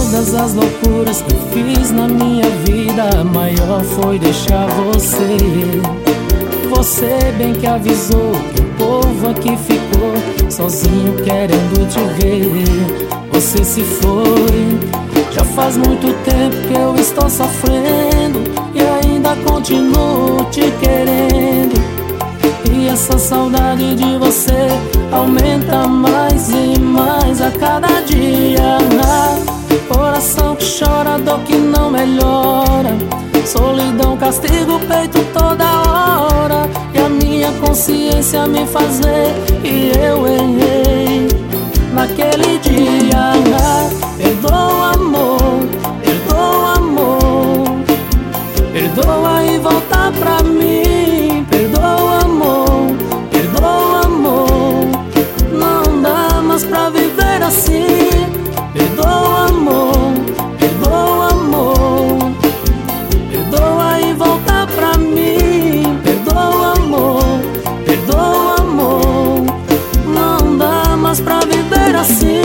todas as loucuras que eu fiz na minha vida, a maior foi deixar você. Você bem que avisou que o povo aqui ficou sozinho querendo te ver. Você se foi, já faz muito tempo que eu estou sofrendo e ainda continuo te querendo. E essa saudade de você aumenta mais e mais a cada dia. Coração que chora, dor que não melhora, solidão castiga o peito toda hora. E a minha consciência me faz ver que eu errei naquele dia. Perdoa, amor, perdoa, amor, perdoa e volta pra mim. Perdoa, amor, perdoa, amor, não dá mais pra viver assim. Perdoa, amor, perdoa, amor, perdoa e volta pra mim. Perdoa, amor, perdoa, amor, não dá mais pra viver assim.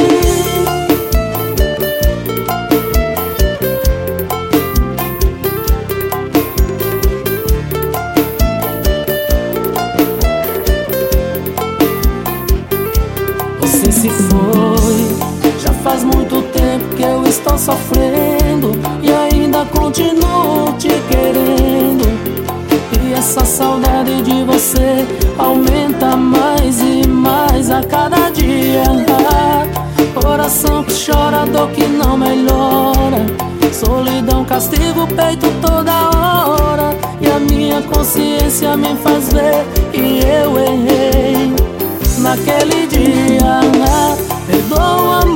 Você se foi, já faz muito tempo que eu estou sofrendo e ainda continuo te querendo. E essa saudade de você aumenta mais e mais a cada dia. Coração que chora, dor que não melhora, solidão castiga o peito toda hora. E a minha consciência me faz ver que eu errei naquele dia. Perdoa,